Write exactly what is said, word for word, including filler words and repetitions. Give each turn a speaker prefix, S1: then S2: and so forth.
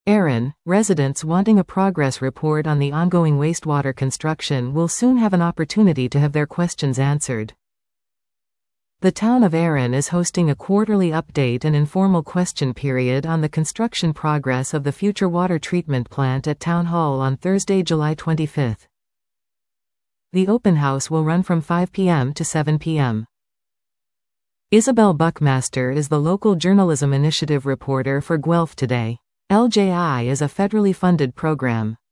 S1: Erin, residents wanting a progress report on the ongoing wastewater construction will soon have an opportunity to have their questions answered. The town of Erin is hosting a quarterly update and informal question period on the construction progress of the future water treatment plant at Town Hall on Thursday, July twenty-fifth. The open house will run from five p m to seven p m Isabel Buckmaster is the local journalism initiative reporter for Guelph Today. L J I is a federally funded program.